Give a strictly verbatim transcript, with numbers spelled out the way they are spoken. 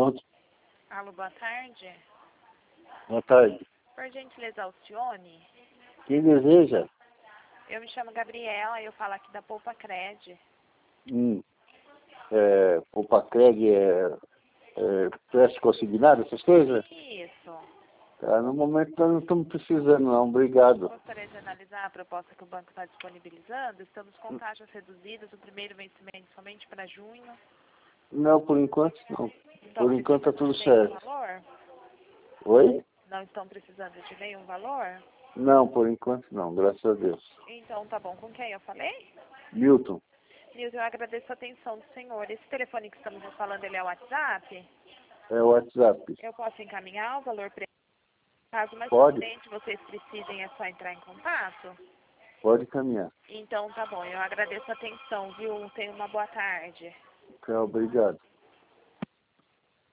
Pronto. Alô, boa tarde. Boa tarde. Por gentileza, Alcione. Quem deseja? Eu me chamo Gabriela e eu falo aqui da Poupa Cred. Hum. É, Poupa Cred é, é préstimo consignado, essas coisas? Isso. Tá, no momento nós não estamos precisando, não. Obrigado. Gostaria de analisar a proposta que o banco está disponibilizando. Estamos com taxas reduzidas, o primeiro vencimento somente para junho. Não, por enquanto não. Estão Por enquanto tá tudo precisando de nenhum certo. valor? Oi? Não estão precisando de nenhum valor? Não, por enquanto não, graças a Deus. Então tá bom. Com quem eu falei? Milton, Nilson, eu agradeço a atenção do senhor. Esse telefone que estamos falando, ele é o WhatsApp? é o WhatsApp. Eu posso encaminhar o valor para caso mais Pode? frente vocês precisem, é só entrar em contato? Pode caminhar. Então tá bom, eu agradeço a atenção, viu? Tenha uma boa tarde. Tá, obrigado.